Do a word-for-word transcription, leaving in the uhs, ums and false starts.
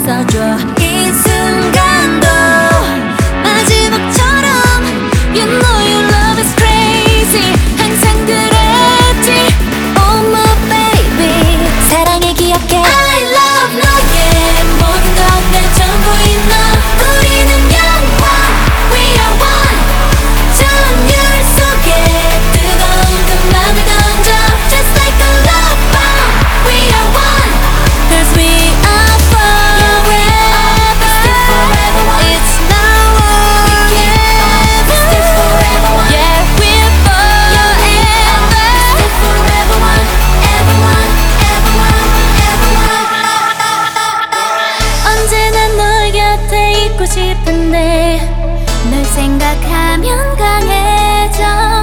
있어줘. 이 순간도 마지막처럼 You know your love is crazy. 항상 그랬지. Oh my baby. 사랑해 기억해. I love 너의 모든 것 내 전부인 너. 우리는 영원. We are one. 전율 속에 뜨거운 그 맘을 던져. Just like a love bomb. We are one. Cause we are forever. It's now or never. Yeah, we're forever. Forever one. Ever one. Ever one. Ever one. 언제나 널 곁에 있고 싶은데 널 생각하면 강해져.